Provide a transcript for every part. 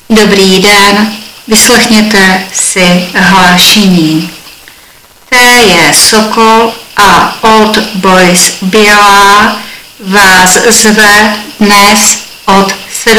Dobrý den, vyslechněte si hlášení. To je Sokol a Old Boys Bělá vás zve dnes od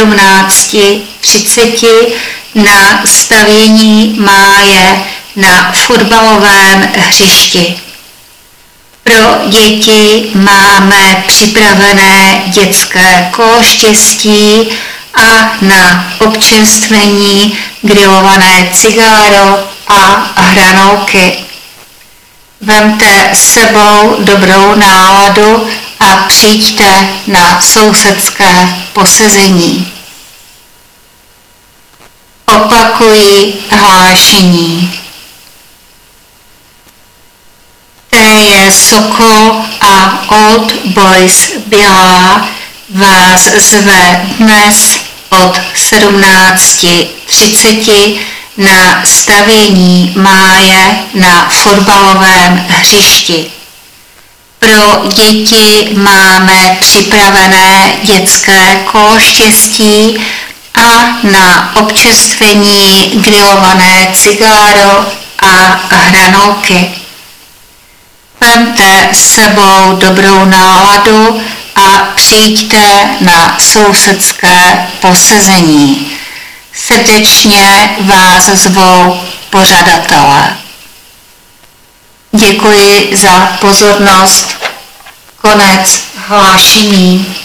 17:30 na stavění máje na fotbalovém hřišti. Pro děti máme připravené dětské kolo štěstí a na občerstvení grilované cigáro a hranolky. Vemte s sebou dobrou náladu a přijďte na sousedské posezení. Opakuji hlášení. To je Sokol a Old Boys Bělá vás zve dnes od 17:30 na stavění máje na fotbalovém hřišti. Pro děti máme připravené dětské kolo štěstí a na občerstvení grilované cigáro a hranolky. Vemte s sebou dobrou náladu a přijďte na sousedské posezení. Srdečně vás zvou pořadatelé. Děkuji za pozornost. Konec hlášení.